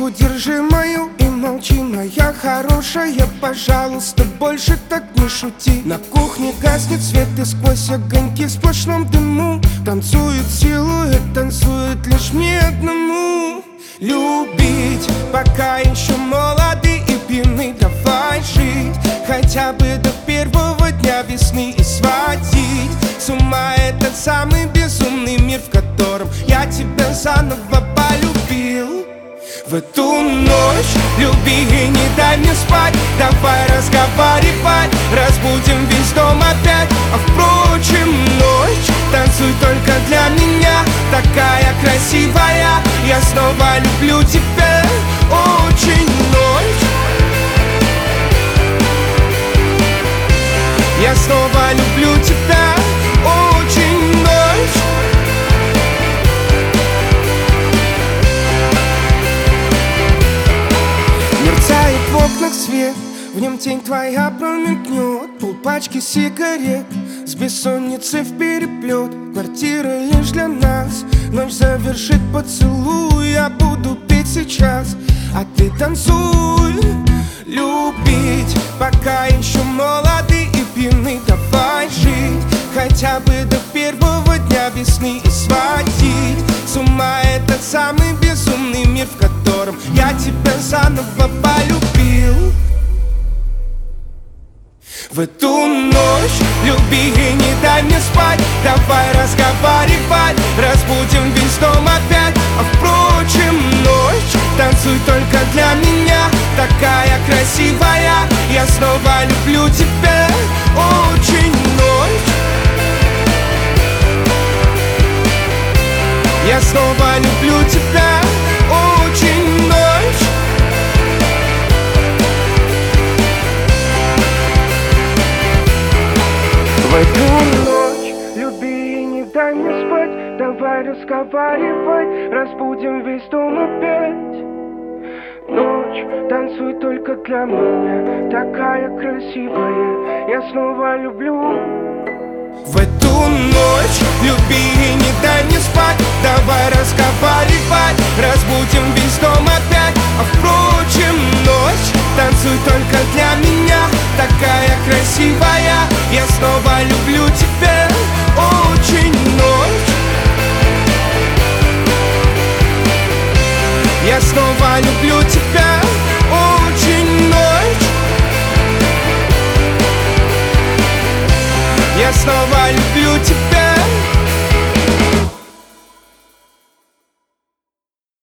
Руку держи мою и молчи, моя хорошая, пожалуйста, больше так не шути. На кухне гаснет свет и сквозь огоньки в сплошном дыму танцует силуэт, танцует лишь мне одному. Любить, пока еще молоды и пьяны, давай жить хотя бы до первого дня весны и сводить с ума этот самый безумный мир, в котором я тебя заново полюбил. В эту ночь люби и не дай мне спать, давай разговаривать, разбудим весь дом опять. А впрочем, ночь, танцуй только для меня, такая красивая, я снова люблю тебя очень. Ночь, я снова люблю тебя очень. Ночь, мерцает в окнах свет, в нем тень твоя промелькнет, полпачки сигарет с бессонницей впереплет. Квартира лишь для нас, ночь завершит поцелуй. Я буду петь сейчас, а ты танцуй. Любить, пока еще молоды и пьяны, давай жить хотя бы до первого дня весны и сводить с ума этот самый безумный мир, в котором я тебя заново полюбил. В эту ночь люби и не дай мне спать, давай разговаривать, разбудим весь дом опять. А впрочем, ночь, танцуй только для меня, такая красивая, я снова люблю тебя очень. Ночь, я снова люблю тебя очень. Ночь, в эту ночь люби и не дай мне спать, давай разговаривать, разбудим весь дом опять. Ночь, танцуй только для меня, такая красивая, я снова люблю. В эту ночь люби и не дай мне спать, давай разговаривать, разбудим весь дом опять. А впрочем, ночь, танцуй только для меня, такая красивая, я снова люблю тебя очень. Ночь, я снова люблю тебя очень. Ночь, я снова люблю тебя.